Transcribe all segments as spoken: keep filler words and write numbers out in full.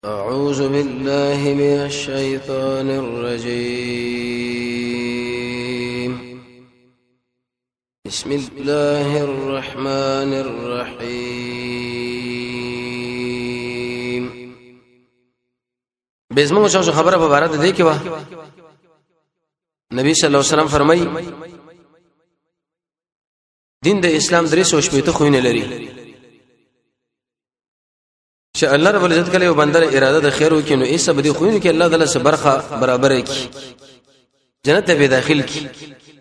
أعوذ بالله من الشيطان الرجيم بسم الله الرحمن الرحيم بزمو شاو خبره په بارات دی کې وا نبی صلی الله علیه وسلم فرمای دین د اسلام درې سو شپږ ته خوینه لري چې الله رب العزت کله یو بندر اراده د خیر وکړي نو ایسه بدی خوینه کې الله تعالی سره برخه برابر کړي جنت ته به داخل کړي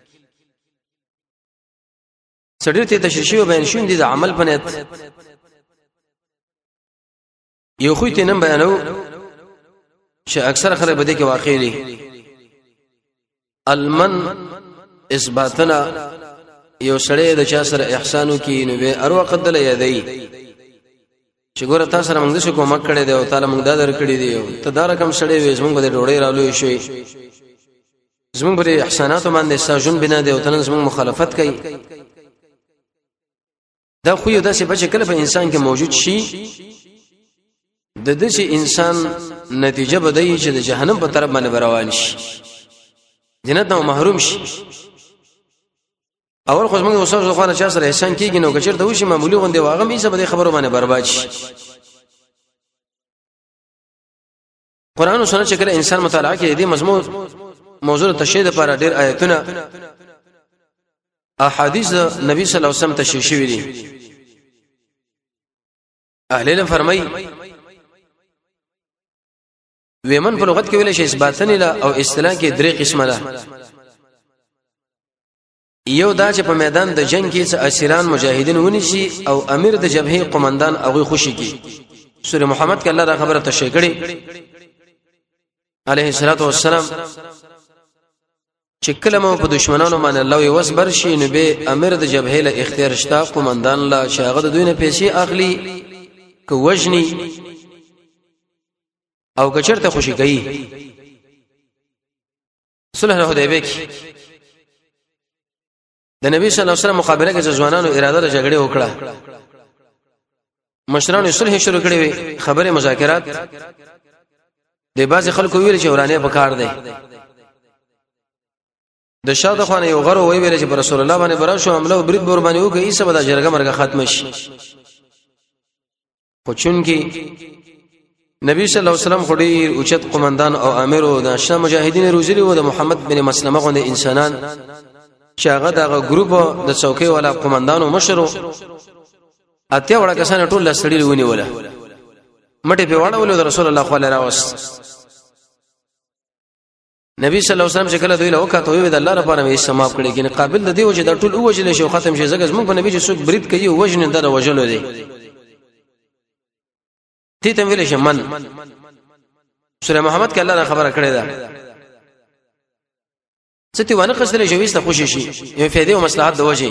سړی ته تشریح بیان شون دي د عمل پنيت یو خو ته نن بیانو چې اکثر خلک بده کې واقع دي المن اثباتنا یو سړی د چا سره احسانو کې نو به ار وخت دل یادای چې ګوره تاسو سره موږ د شکو مکه کړي دی او تعالی موږ دا درکړي دی ته دا رقم سړی وې زموږ د ډوړې رالوي شي زموږ پر احسانات باندې ساجون بنا دی او تنه زموږ مخالفت کوي دا خو یو داسې بچ کله په انسان کې موجود شي د دې چې انسان نتیجه بدایي چې د جهنم په طرف باندې روان شي جنت نو محروم شي اول خو موږ اوسه خو نه چا سره احسان کیږي نو کچر د وشي معمولی غونډه واغه مې څه به خبرو باندې برباد شي قران او سنت چې کله انسان مطالعه کوي دې مضمون موضوع تشهید لپاره ډېر آیتونه احادیث نبی صلی الله علیه وسلم تشریح شوی دي اهل علم فرمایي ویمن په لغت کې ویل شي اثباتن لا او اصطلاح کې درې قسمه ده یو دا چې په میدان د جنگ کې اسیران مجاهدین ونی شي او امیر د جبهه قومندان هغه خوشي کی سوره محمد کې الله دا خبره تشریح کړي عليه الصلاه والسلام چې کلمه په دشمنانو باندې الله یې وسبر شي نو به امیر د جبهه له اختیار شتا قومندان لا شاغه د دوی نه پیسې اخلي کو وجني او کچرته خوشي کوي صلح الحدیبیه کې د نبی صلی الله علیه وسلم مقابله کې ځوانانو اراده د جګړې وکړه مشرانو صلح شروع کړې وي خبره مذاکرات د بعض خلکو ویل چې ورانه په کار دی د شاده خانه یو غرو وی ویل چې رسول الله باندې برا شو عمله برید بور باندې وکړي ایسه به د جرګه مرګه ختم شي خو چون کې نبی صلی الله علیه وسلم خوري اوچت قومندان او امیر د شام مجاهدین روزلی و د محمد بن مسلمه غونډه انسانان چې هغه دغه ګروپ د څوکۍ والا قومندانو مشرو اتیا وړه کسان ټول لسړي ونی ولا مټه په وړه ول رسول الله صلی الله علیه وسلم نبی صلی الله علیه وسلم چې کله دوی له وکړه وی د الله لپاره یې سماپ کړي کینه قابل د دې وجه د ټول اوجل شي ختم شي زګز موږ په نبی چې څوک برید کوي او وجنه د وجلو دی تی تم ویل شمن سوره محمد کې الله خبره کړې ده ستې ونه قصدل جويس ته خوشي شي یو فائدې او مصلحت د وجه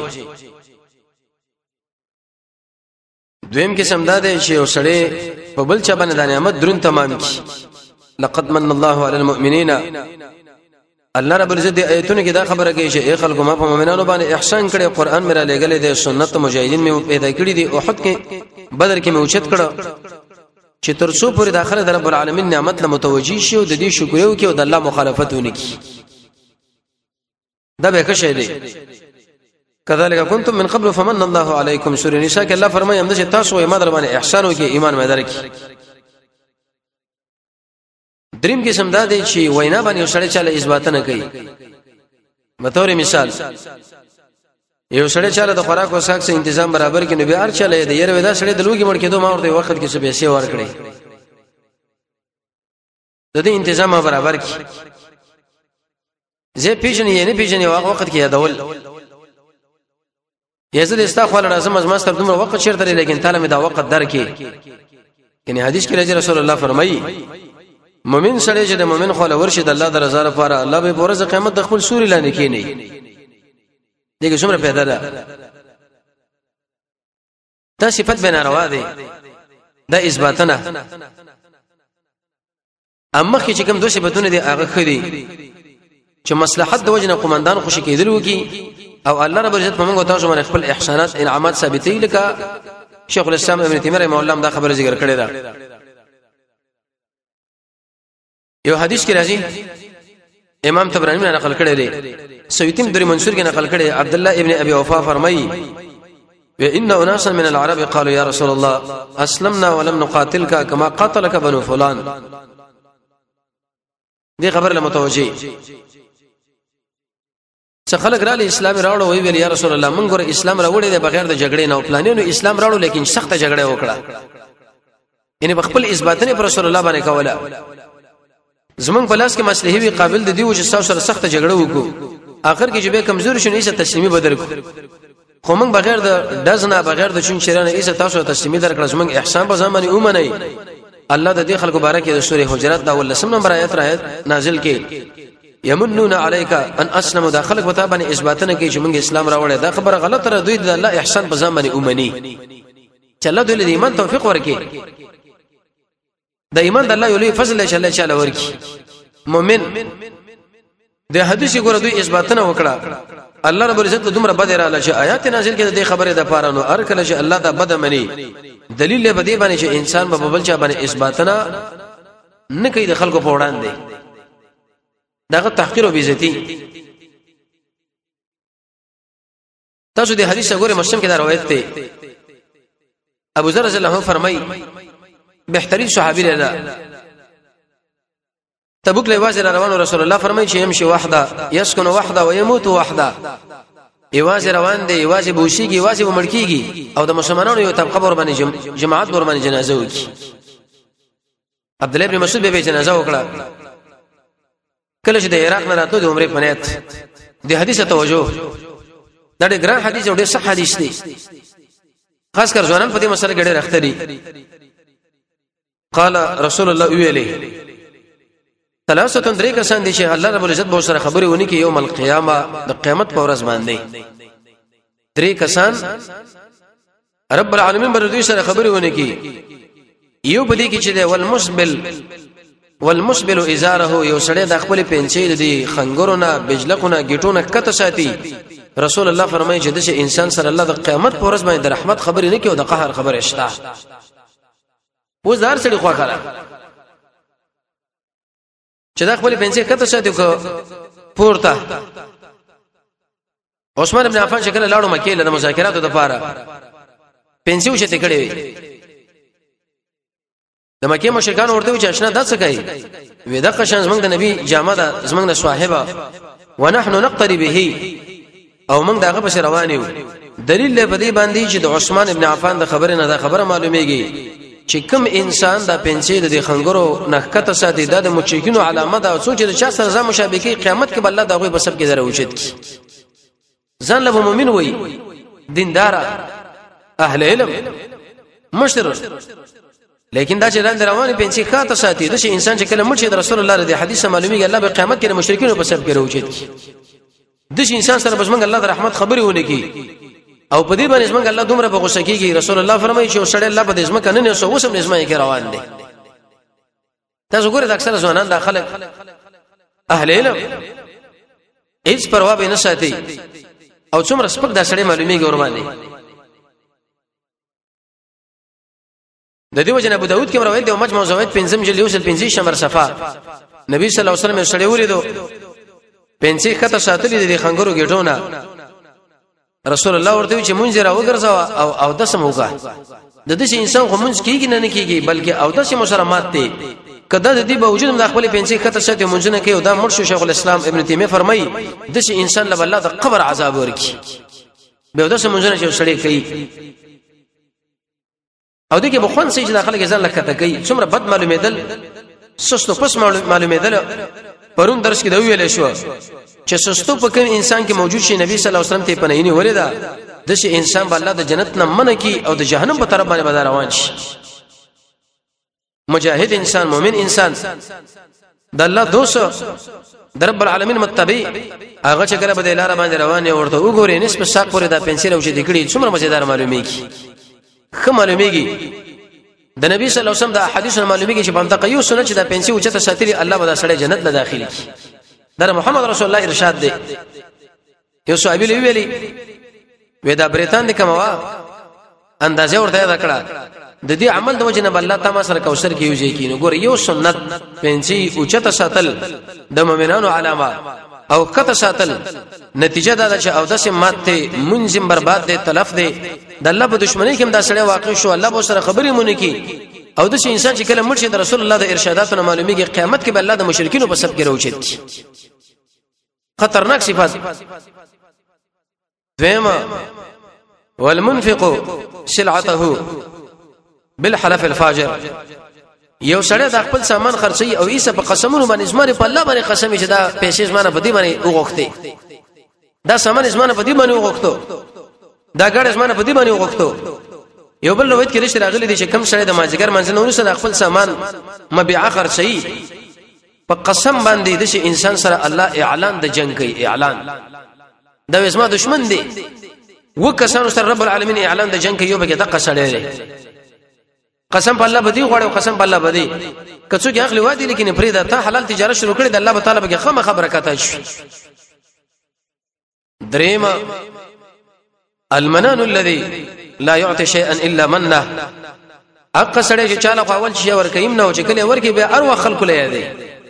دویم قسم دا دی چې وسړې په بل چا باندې د نعمت درون تمام کی لقد من الله على المؤمنين الله رب العزت آیتونه کې دا خبره کوي چې ای خلکو ما په مؤمنانو باندې احسان کړي قران میرا لګلې دی سنت مجاهدین مې پیدا کړی دي احد کې بدر کې مې اوچت کړه چې ترڅو پورې داخله د رب العالمین نعمت له متوجي شي او د دې شکر یو کې او د الله مخالفت ونکي دا به ښه شی دی کذالک کنتم من قبل فمن الله علیکم سورۃ النساء کې الله فرمایي هم چې تاسو یې مدر باندې احسان وکي ایمان مې درکې دریم کې سم دا دی چې وینا باندې سړی چاله اثبات نه کوي متور مثال یو سړی چاله د خوراک او ساک سره تنظیم برابر کې نو به هر چاله دی یره ودا سړی د لوګي مړ کېدو ما ورته وخت کې څه پیسې ورکړي د دې تنظیم برابر کې زه پیژنې نه پیژنې واغ وخت کې یادول یزد استغفر لازم از ماستر دومره وخت شرط لري لیکن تعالی می دا وخت درکې یعنی حدیث کې رسول الله فرمایي مؤمن سره چې د مؤمن خو له ورشي د الله د رضا لپاره الله به ورځ قیامت د خپل سوري لانه کې نه دغه څومره پیدا ده دا صفت به ناروا دي دا اثباتنه اما چې کوم دوه صفاتونه دي هغه خدي چې مصلحت د وجنه قومندان خوشی کېدل وکي او الله رب عزت موږ تاسو باندې خپل احسانات انعامات ثابتې لکه شیخ الاسلام ابن تیمیه رحمه الله دا خبره ذکر کړې ده یو حدیث کې راځي امام طبرانی نے نقل کړی دی سویتیم دری منصور کې نقل کړی عبد الله ابن ابي وفا فرمایي وان اناسا من العرب قالوا يا رسول الله اسلمنا ولم نقاتلك كما قاتلك بنو فلان دې خبر له متوجي څه خلک را لې اسلام راوړو وی ویل یا رسول الله مونږ ګور اسلام راوړې دی بغیر د جګړې نه او پلانونو اسلام راوړو لیکن سخت جګړه وکړه یعنی خپل اثباتنه پر رسول الله باندې کوله زمون بلاس کې مصلحي وی قابل د دی او چې سره سخت جګړه وکړو اخر کې چې به کمزور شونه ایسه تسلیمي بدل کو خو موږ بغیر د دزنه بغیر د چون شرانه ایسه تاسو تسلیمي درکړه زمون احسان په ځمانه اومنه الله د دې خلکو بارکه د سورې حجرات دا ولسم نمبر آیت راځي نازل کې یمنون علیک ان اسلموا داخلك وتابن اثباتنه کې چې موږ اسلام راوړل دا خبره غلطه را دوی د الله احسان په ځمانه اومني چله دوی د ایمان توفیق ورکړي د ایمان د الله یو لوی فضل چې الله تعالی ورکړي مؤمن د حدیث ګوره دوی اثباتنه وکړه الله رب العزت دومره بدر الله چې آیات نازل کړي د خبره د پاره نو ار کله چې الله دا بد مني دلیل به دی باندې چې انسان په بل چا باندې اثباتنه نه کوي د خلکو په وړاندې داغه تحقیر او بیزتی تاسو د حدیث غوړې مسلم کې دا روایت ده ابو ذر رضی الله عنه فرمایي بهترین صحابي له تبوک له واځه روان رسول الله فرمایي چې يمشي وحده يسكن وحده ويموت وحده ایواز روان دی ایواز بوشيږي ایواز ومړکیږي او د مسلمانانو یو طبقه ور باندې جماعت ور باندې جنازه وکي عبد الله ابن مسعود به جنازه وکړه کله چې د عراق نه راته د عمره پنيت د حدیثه توجه دا ډېر ګران حدیث او ډېر صح حدیث دی خاص کر ځوانان په دې مسله کې ډېر راخته دي قال رسول الله ویلي ثلاثه درې کسان دي چې الله رب العزت به سره خبري ونی کې یوم القیامه د قیامت په ورځ باندې درې کسان رب العالمین به دوی سره خبري ونی کې یو بدی کې چې د والمسبل والمسبل ازاره یو سړی د خپل پنځې د خنګرونه بجلقونه گیټونه کته ساتي رسول الله فرمایي چې د انسان سره الله د قیامت په ورځ باندې د رحمت خبري نه کوي او د قهر خبره شته و زار سړي خو خره چې دا خپل پنځه کته ساتي کو پورته عثمان ابن عفان شکل لاړو مکه له مذاکراتو لپاره پنځه وشته کړي د مکه مشرکان ورته چې اشنا داس کوي وې د قشان زمنګ د نبی جامه د زمنګ د صاحبہ ونحن نقتري به او موږ دغه په روان یو دلیل له بدی باندې چې د عثمان ابن عفان د خبره نه د خبره معلومیږي چې کوم انسان د پنځه د خنګرو نخکته ساتي د مشرکینو علامه ده او سوچ د چا سره ځم مشابهي قیامت کې بل دغه په سب کې دروچت کی ځان له مؤمن وای دیندار اهل علم مشر لیکن دا چې لاندې رواني پنځه خاطه ساتي د انسان چې کله مرشد رسول الله د حدیث معلومیږي الله په قیامت کې د مشرکینو په سب کې دروچت کی د انسان سره بسمنګ الله د رحمت خبري ونه کی او په دې باندې څنګه الله دومره په غوسه کیږي رسول الله فرمایي چې وسړی الله په دې ځمکه نه نه سو وسم نسمه کې روان دي تاسو ګورئ د اکثر ځوانان داخله اهل علم هیڅ پروا به نه ساتي او څومره سپک دا سړی معلومیږي ور باندې د دې وجه ابو داود کې روایت دی او مجموع زوید پنځم جلد یو سل پنځه شمر صفه نبی صلی الله علیه وسلم سړی وریدو پنځه خطه ساتلې دي خنګرو گیټونه رسول الله ورته چې مونږ را وګرځاو او او د سموګه د دې انسان خو مونږ کیږي نه کیږي بلکې او د مسلمانات دي کله د دې باوجود د خپل پنځه خطه ساتي مونږ نه کوي او دا مرشد شیخ الاسلام ابن تیمیه فرمایي د شي انسان له الله د قبر عذاب ورکی به د مونږ نه چې سړی کوي او دغه بخون سي چې داخله کې ځان لکته کوي څومره بد معلومېدل سستو پس معلومېدل پرون درس کې دا ویل شو چې سستو په کوم انسان کې موجود شي نبی صلی الله علیه وسلم ته پنهینی ولیدا د شي انسان بل الله د جنت نه منع کی او د جهنم په طرف باندې بدار روان شي مجاهد انسان مؤمن انسان د الله دوست د رب العالمین متبع هغه چې کله به د لار باندې روان ورته وګوري نسب ساق پورې دا پنسل او چې دکړي څومره مزیدار معلومیږي خه معلومیږي د نبی صلی الله علیه وسلم د احادیث معلومیږي چې په دغه یو سنت چې د پنسل او چته ساتلی الله به دا سړی جنت له داخلي در محمد رسول الله ارشاد دی یو صحابي ویلي وې دا بریتان د کموا اندازې ورته دا کړه د دې عمل د وجه نه الله تعالی سره کوثر کې یوځي کینو ګور یو سنت پنځي اوچته ساتل د مؤمنانو علامه او کته ساتل نتیجه دا چې او داسې ماته منځم برباد دي تلف دي د الله په دشمنی کې هم دا سړی واقع شو الله به سره خبرې مونږ کی او د شي انسان چې کله مرشد رسول الله د ارشاداتو معلومیږي قیامت کې به الله د مشرکینو په صف کې راوچت خطرناک صفات دیمه والمنفق سلعته بالحلف الفاجر یو سړی د خپل سامان خرڅي او ایسه په قسمونو باندې زماره په الله باندې قسم چې دا پیسې زمانه په دې باندې وغوښتي دا سامان زمانه په دې باندې وغوښتو دا ګړ زمانه په دې باندې وغوښتو یو بل روایت کې رښتیا راغلي دي چې کم سړی د ماجګر منځ نه ورسره خپل سامان مبيع خرڅي په قسم باندې د شي انسان سره الله اعلان د جنگ کوي اعلان دا اسمه دشمن دی وکسانو سره رب العالمین اعلان د جنگ کوي یو به دقه سړی قسم په الله بدی غواړي او قسم په الله بدی کڅو کې اخلي وادي لیکن فریدا ته حلال تجارت شروع کړي د الله تعالی به خمه خبره کاته شي دریم المنان الذي لا يعطي شيئا الا منه حق سړی چې چاله اول شي ور کيم نه او چې کله ور کې به اروا خلق له دی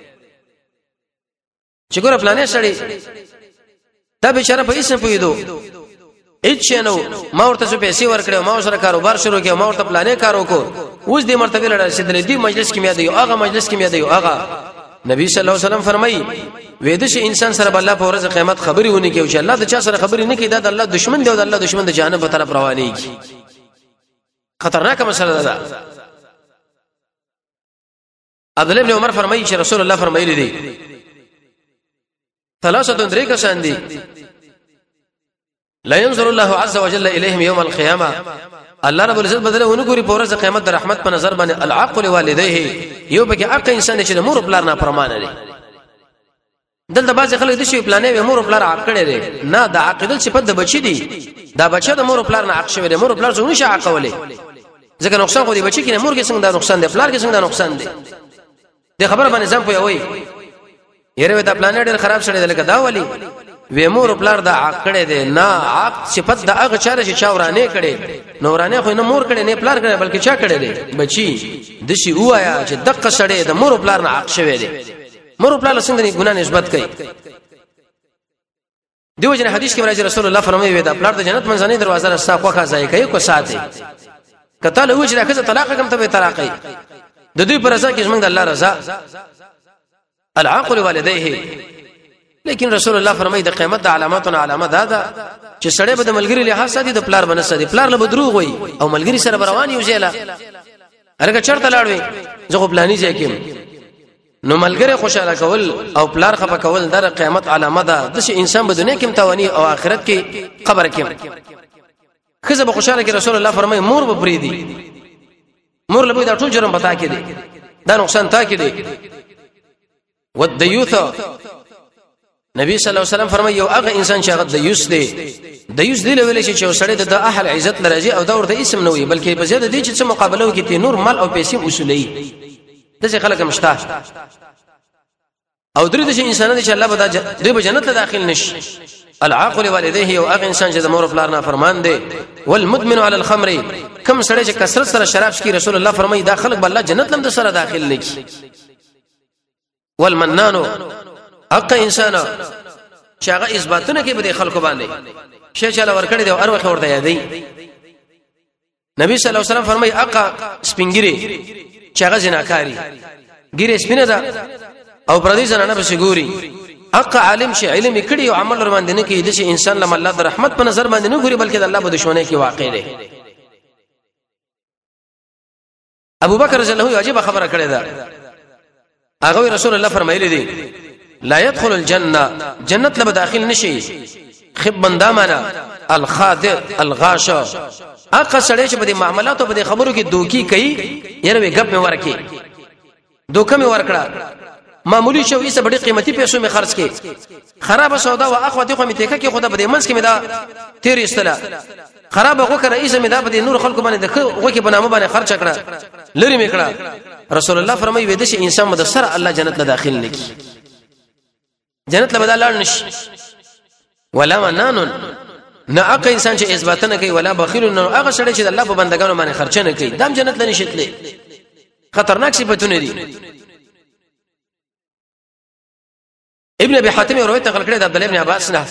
چې ګور پلانې سړی دا بیچاره په هیڅ نه پویدو اېچ نو ما ورته څه پیسې ورکړې ما سره کاروبار شروع کړ ما ورته پلانې کارو کو اوس دې مرتبه لړل سیدل دې مجلس کې مې دی هغه مجلس کې مې دی هغه نبی صلی الله علیه وسلم فرمایي وېد شي انسان سره بل الله په ورځ قیامت خبري ونی کوي چې الله د چا سره خبري نه کوي دا د الله دشمن دی او د الله دشمن د جانب په طرف رواني خطرناک مسله ده عبد الله بن عمر فرمایي چې رسول الله فرمایلی دي ثلاثه درې کسان دي لا ينظر الله عز وجل اليهم يوم القيامه الله رب العزت بدله ونګوري په ورځ قیامت د رحمت په نظر باندې العقل والديه یو به کې اق انسان چې مور پلار نه پرمانه لري دلته باز خلک د شی پلانې مور پلار عقل لري نه د عقیدت صفت د بچی دي دا بچی د مور پلار نه عقل شوی مور پلار څنګه شي عقل ځکه نقصان خو دی بچی کې مور کې څنګه دا نقصان دی پلار کې څنګه دا نقصان دی د خبر باندې ځم په وای یره دا پلان ډېر خراب شړې لکه دا ولی و مور پلار دا عقل دی نه عقل صفت د هغه چاره چې چاورانه کړي نورانه خو نه مور کړي نه پلار کړي بلکې چا کړي دی بچي د شي وایا چې دقه سړې د مور پلار نه عقل شوی دی مور پلار څنګه ګناه نسبت کوي دیو جن حدیث کې راځي رسول الله فرمایي دا پلار د جنت منځنۍ دروازه راستا خو خازای کوي کو ساتي کته له وجه راکزه طلاق کوم ته طلاقي د دوی پر رضا کې څنګه الله رضا العقل والديه لیکن رسول الله فرمایي د قیامت د علاماتونو علامه دا ده چې سړی به د ملګری له حسد دي د پلار بنسد دي پلار له بدروغ وي او ملګری سره روان یو ځای لا هرګه چرته لاړوي زه خو پلاني ځای کې نو ملګری خوشاله کول او پلار خپه کول د قیامت علامه ده د انسان په دنیا کې متوانی او آخرت کې خبر کې خزه به خوشاله کې رسول الله فرمایي مور به بریدي مور له دا ټول جرم پتا کې دي دا نقصان تا کې دي والديوث نبی صلی الله علیه وسلم فرمایي یو هغه انسان چې هغه دیوس دی دیوس دی ویل شي چې سړی د اهل عزت لري او دا ورته اسم نه وي بلکې په زیاده دي چې څه مقابله وکړي نور مال او پیسې اصولي دغه خلک مشته او درې د انسانانو چې الله به دوی به جنت ته داخل نشي العاقل والديه او هغه انسان چې د مور پلار نه فرمان دی والمدمن على الخمر کم سړی چې کثرت سره شراب څکي رسول الله فرمایي دا خلک به الله جنت لم سره داخل نشي والمنان حق انسان چې هغه اثباتونه کې به خلکو باندې شي چې الله ورکړي دی او ارواخ ورته یادي نبی صلی الله علیه وسلم فرمایي اقا سپینګری چې هغه زناکاری ګیره سپینه ده او پردي زنانه به شګوري اقا عالم شي علم کړي او عمل ور باندې نه کوي د شي انسان لم الله د رحمت په نظر باندې نه ګوري بلکې د الله په دشمنه کې واقع دی ابو بکر رضی الله عنه عجیب خبره کړې ده هغه رسول الله فرمایلی دي لا يدخل الجنه جنت له داخل نشي خبن دامنا الخادع الغاش اقا سړی چې په دې معاملاتو په دې خبرو کې دوکي کوي یره وي غب مې ورکي دوکه مې ورکړه معمولی شو ایسه بڑی قیمتي پیسو می خرج کی خراب سودا وا اخو ته خو می تکه کی خدا بده منس کی می دا تیر استلا خراب غو کړه ایسه می دا بده نور خلکو باندې دغه غو کی بنامه باندې خرچ کړه لری می کړه رسول الله فرمایي وې د شي انسان مد سره الله جنت له داخل نکی جنت له بدل نش ولا منان نه هغه انسان چې اثبات نه کوي ولا بخیل نه هغه سړی چې الله په بندگانو باندې خرچ نه کوي دام جنت لنی شتلې خطرناک صفاتونه دي ابن ابي حاتم روایت نقل کړی د عبد الله ابن عباس نه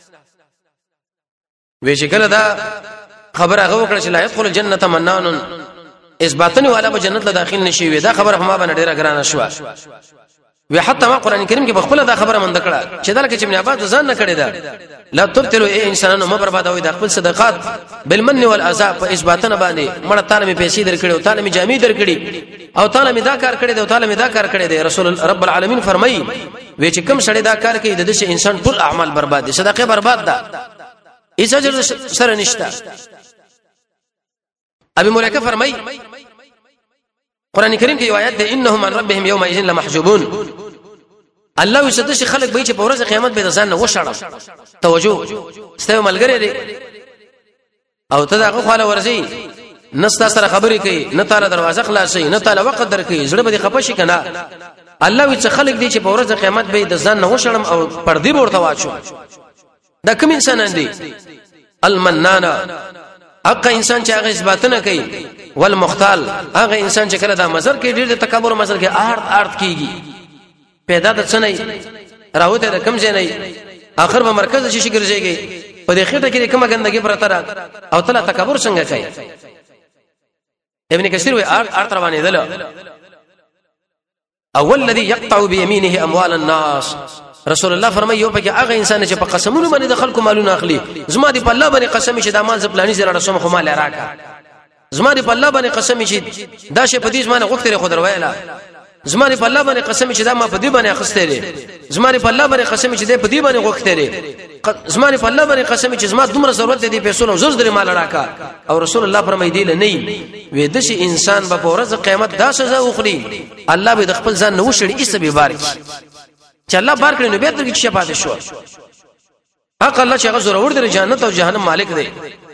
وی چې کله دا خبر هغه وکړه چې لا يدخل الجنه منان اثباتنه والا به جنت له داخل نشي وي دا خبره هم باندې ډیره ګرانه شو وی حتی ما قران کریم کې بخپله دا خبره مند کړه چې دلته چې ابن عباس ځان نه کړی دا لا تبتلوا اي انسانانو ما بربادوي د خپل صدقات بالمن والعذاب په اثباتنه باندې مړه تعالی می پیسې درکړي او تعالی می جامې درکړي او تعالی می دا کار کړی دی او تعالی می دا کار کړی دی رسول رب العالمین فرمایي وی چې کوم سړی دا کار کوي د دې انسان ټول اعمال برباد دي صدقه برباد ده هیڅ اجر سره نشته ابي ملائکه فرمایي قران کریم کې آیات ده انهم عن ربهم يومئذ لمحجوبون الله یصدش خلق به چې په ورځ قیامت به ځان نه وشړم توجه ستو ملګری دی او ته دا خو له ورځي نستا سره خبرې کوي نه تعالی دروازه خلاصي نه تعالی وخت درکې زړه به خپشي کنه الله وی چې خلق دی چې په ورځ قیامت به د ځان نه وشړم او پردي ورته واچو دا کوم انسانان دي المنان هغه انسان چې هغه اثبات نه کوي والمختال هغه انسان چې کله دا مزر کې ډېر تکبر مزر کې آرت آرت کیږي پیدا د څنګه راوته د کم ځای نه اخر په مرکز شي ګرځيږي په دې خټه کې کومه ګندګي پرته را او تعالی تکبر څنګه کوي ابن کثیر وی آرت آرت روانې دل اول الذي يقطع بيمينه اموال الناس رسول الله فرمایي یو پکې هغه انسان چې په قسمونو باندې د خلکو مالونه اخلي زما دي په الله باندې قسم چې د مال زپلانی زره رسوم خو مال راکا زما دي په الله باندې قسم چې دا شی په دې ځمانه غوښتره خو دروایلا زما دي په الله باندې قسم چې دا ما په دې باندې اخسته لري زما دي په الله باندې قسم چې دې په دې باندې غوښتره زما دي په الله باندې قسم چې زما دومره ضرورت دي پیسو نو زړه درې مال راکا او رسول الله فرمایي دی نه وې د شي انسان په ورځ قیامت دا سزا وخوري الله به د خپل ځان نو شړي ایسه به بارک چې الله بار کړي نو به تر کې شفاعت شو حق الله چې هغه زور ور دي جنت او جهنم مالک دی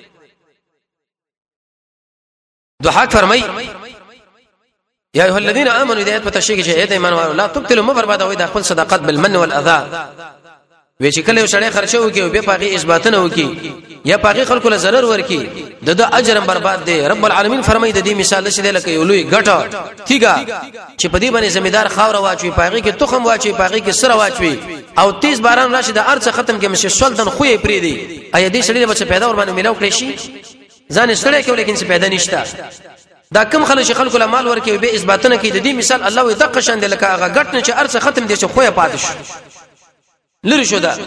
دوحات فرمای یا ایه الذين امنوا اذا اتشیک شهید ایمان والو لا تبتلوا ما بربادوي د خپل صدقات بالمن والاذى وی چې کله شړې خرچو کې او به پاغي اثباتنه وکي یا پاغي خلکو له zarar ورکی د د اجر برباد دی رب العالمین فرمایي د دې مثال څه دی لکه یو لوی ګټه تیګه چې په دې باندې زمیدار خاور واچوي پاغي کې تخم واچوي پاغي کې سره واچوي او تیز باران راشي د ارڅ ختم کې مشه سولدن خوې پری دی اې دې شړې بچ پیدا ور باندې ملاو کړی شي ځان سره کې ولیکن څه پیدا نشته دا کم خلک خلکو له مال ورکی به اثباتنه کې د دې مثال الله وي دغه شان دی لکه هغه ګټ نه چې ارڅ ختم دي چې خوې پاتش لری شو دا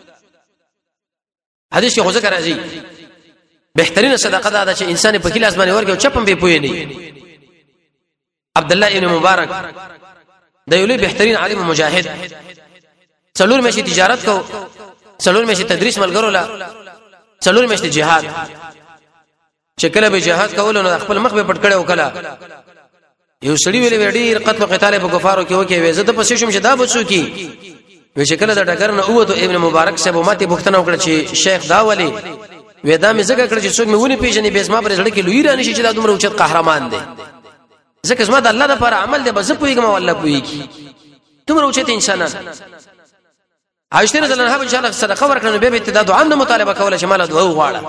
حدیث کې خوځه راځي بهترین صدقه دا ده چې انسان په کلاس باندې ورکه او چپم به پوي نه عبد الله ابن مبارک دا یو لوی بهترین عالم مجاهد څلور مشه تجارت کو څلور مشه تدریس ملګرو لا څلور مشه جهاد چې کله به جهاد کول نو خپل مخ به پټ کړي وکړه یو سړی ویلې ډیر قتل او قتال په کفارو کې وکي وې زه ته پسې شوم چې دا بچو کی وی چې کله دا ډګر نه اوته ابن مبارک صاحب ماته بوختنه وکړه چې شیخ دا ولی ودا مې زګه کړ چې څوک مې ونی پیژنې به اسما پر ځړ کې لوی رانه شي چې دا دومره اوچت قهرمان دی ځکه اسما د الله لپاره عمل دی بس پویګم والله پویږي دومره اوچت انسانان عائشہ رضی الله عنها ان شاء الله صدقه ورکړنه به ابتدا دعا نه مطالبه کوله چې مال دعا وغواړه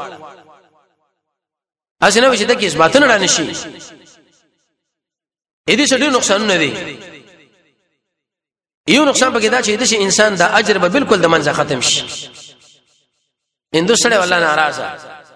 اسنه چې د کې اثبات نه رانه شي اې دې څه ډېر نقصان نه دی یو نقصان پکې دا چې د انسان د اجر به بالکل د منځه ختم شي اندو سره والله ناراضه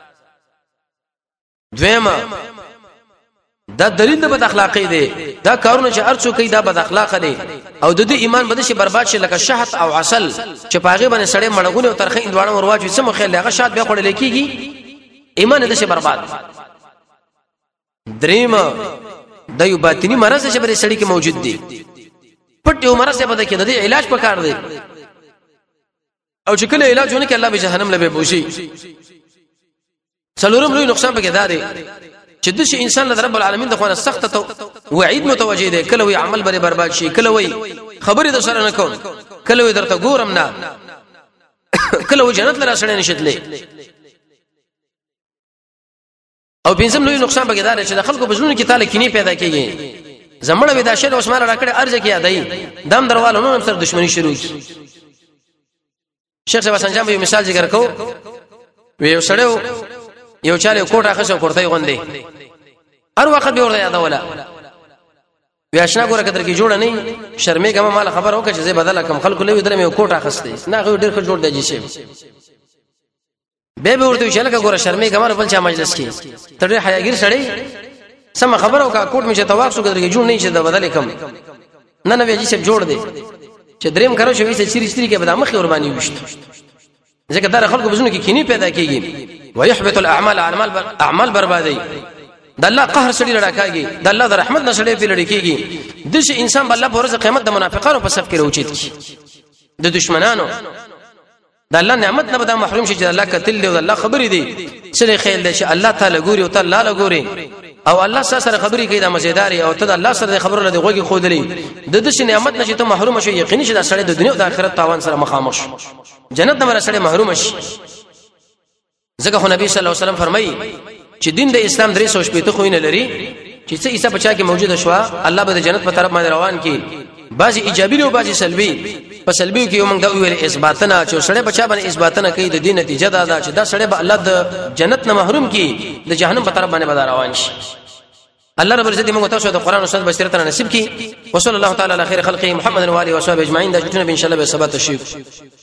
دویمه دا دلیل د بد اخلاقی دی دا کارونه چې ارڅو کوي دا بد اخلاق دي او د دې ایمان بده شي برباد شي لکه شهد او عسل چې پاغه باندې سړی مړغونه او ترخه اندوانه ورواچي سم خیال هغه شات به خړل کیږي ایمان دې شي برباد دریمه د یو باطنی مرزه چې بری سړی کې موجود دي پټ عمر سے پته کې د دې علاج پکار دی او چې کله علاجونه کې الله به جهنم لبه بوشي څلورم لوی نقصان پکې دا دی چې د شي انسان له رب العالمین د خوانه سخت وعید متوجه دی کله وی عمل بری برباد شي کله وی خبرې د سره نه کوم کله وی درته ګورم نه کله وی جنت لرا سره نشتلې او پنځم لوی نقصان پکې دا دی چې د خلکو بزرګونو کې تعالی کینی پیدا کیږي زمړه ودا شه عثمان راکړه ارزه کې یادای دم دروالو نو سره دښمنی شروع کی شیخ صاحب سنجام یو مثال ذکر کو یو سړیو یو چاله کوټه خسو کوړتای غوندې هر وخت به ورته یاد ولا ویاشنا ګوره کتر کې جوړ نه شرمې کوم مال خبر وکړه چې زه بدل کم خلکو لوي درمه کوټه خسته نه غو ډېر ښه جوړ دی شي به به ورته چې لکه ګوره شرمې کوم بل چا مجلس کې تر حیاګیر سړی سم خبر وکړه کوټ می چې تواف شو کتر کې جوړ نه شي دا بدل کم نه نه ویجی سب جوړ دی چې دریم کارو شوی چې چیرې چیرې کې به د مخ قرباني وشت ځکه دا خلکو بزونه کې کینی پیدا کیږي ويحبط الاعمال اعمال اعمال بربادي د الله قهر سړي لړکاږي د الله د رحمت نه سړي په لړکیږي د شي انسان بل الله په ورځ قیامت د منافقانو په صف کې راوچت کی د دشمنانو د الله نعمت نه به محروم شي چې الله قتل له الله خبرې دي چې خیال دی چې الله تعالی ګوري او تعالی لا ګوري او الله سره خبرې کوي د مزیداري او ته د الله سره خبرو له غوږی خودلې د دې نعمت نشي ته محروم شي یقیني چې د سړي د دنیا او د آخرت تاوان سره مخامخ جنت نه سړي محروم شي ځکه خو نبی صلی الله علیه وسلم فرمایي چې دین د اسلام درې سو شپږ خو نه لري چې څه عیسی بچا کې موجوده شو الله به د جنت په طرف باندې روان کی بعضی ایجابي او بعضی سلبي په سلبي کې موږ دا ویل اثباتنا چې سړی بچا باندې اثباتنا کوي د دین نتیجه دا ده چې دا سړی به الله د جنت نه محروم کی د جهنم په طرف باندې به روان شي الله رب العزت موږ تاسو د قران او سنت بشریت نصیب کی وصلی الله تعالی علی خیر خلقه محمد و علیه و صحبه اجمعین دا چې ان شاء الله به ثبات شي